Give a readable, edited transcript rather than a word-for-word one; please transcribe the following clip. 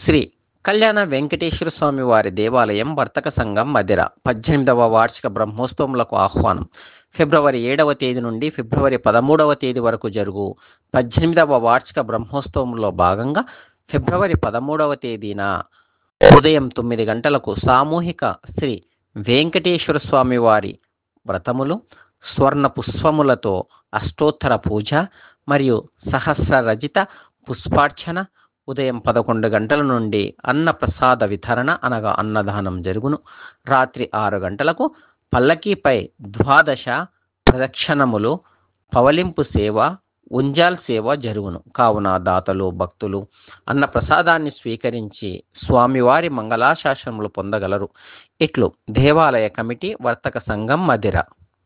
శ్రీ కళ్యాణ వెంకటేశ్వర స్వామి వారి దేవాలయం వర్తక సంఘం మధిర 18వ వార్షిక బ్రహ్మోత్సవములకు ఆహ్వానం. ఫిబ్రవరి 7వ తేదీ నుండి ఫిబ్రవరి 13వ తేదీ వరకు జరుగు 18వ వార్షిక బ్రహ్మోత్సవంలో భాగంగా ఫిబ్రవరి 13వ తేదీన ఉదయం 9 గంటలకు సామూహిక శ్రీ వెంకటేశ్వర స్వామి వారి వ్రతములు, స్వర్ణ పుష్పములతో అష్టోత్తర పూజ మరియు సహస్ర రజిత పుష్పార్చన, ఉదయం 11 గంటల నుండి అన్నప్రసాద వితరణ అనగా అన్నదానం జరుగును. రాత్రి 6 గంటలకు పల్లకీపై ద్వాదశ ప్రదక్షిణములు, పవలింపు సేవ, ఉంజాల్ సేవ జరుగును. కావున దాతలు, భక్తులు అన్నప్రసాదాన్ని స్వీకరించి స్వామివారి మంగళాశాసనములు పొందగలరు. ఇట్లు దేవాలయ కమిటీ, వర్తక సంఘం మధిర.